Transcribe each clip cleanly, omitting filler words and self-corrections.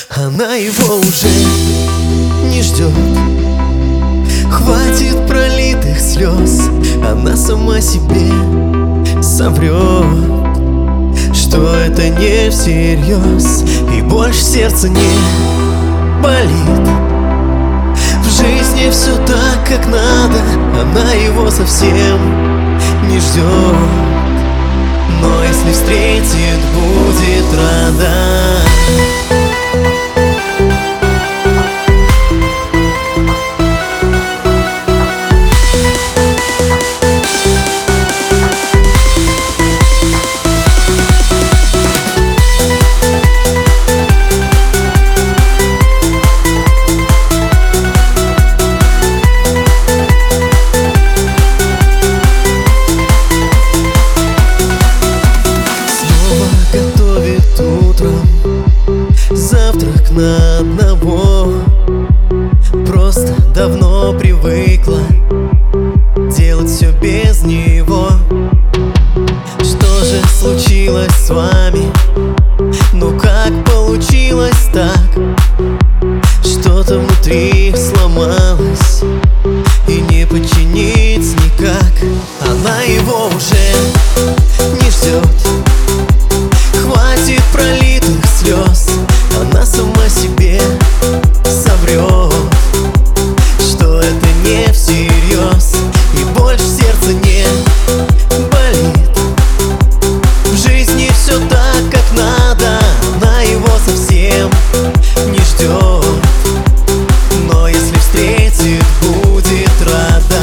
Она его уже не ждет. Хватит пролитых слез, она сама себе соврет, что это не всерьез, и больше сердце не болит. В жизни все так, как надо, она его совсем не ждет. Но если встретит, будет рада. Завтрак на одного, просто давно привыкла делать все без него. Что же случилось с вами? Ну как получилось так? Что-то внутри сломалось и не починить никак. Она его уже не ждет. Хватит пролитых слез, она сама себе соврет, что это не всерьез, и больше сердце не болит. В жизни все так, как надо, она его совсем не ждет. Но если встретит, будет рада.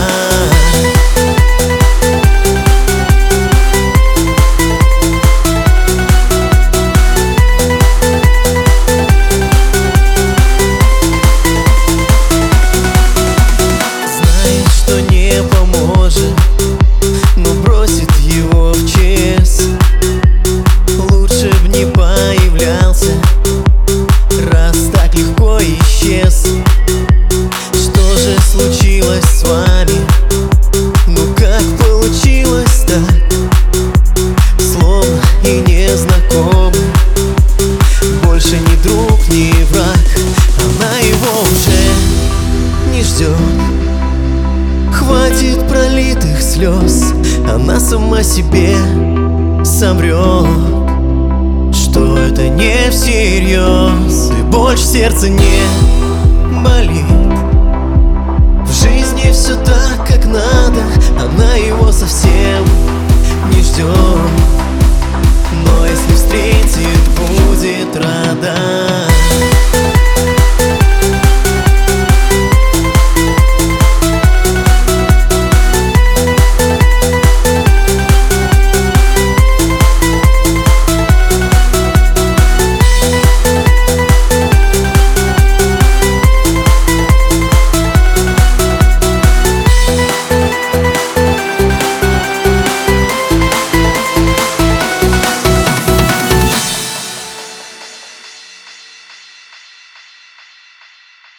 Но бросит его в ЧС. Лучше б не появлялся, раз так легко исчез. Что же случилось с вами? Ну как получилось так? Словно и не знакомы, больше ни друг, ни враг. Она его уже не ждет. Хватит пролитых слез, она сама себе соврет, что это не всерьез, и больше сердце не болит. В жизни все так, как надо, она его совсем не ждет. Но если встретит, будет рада.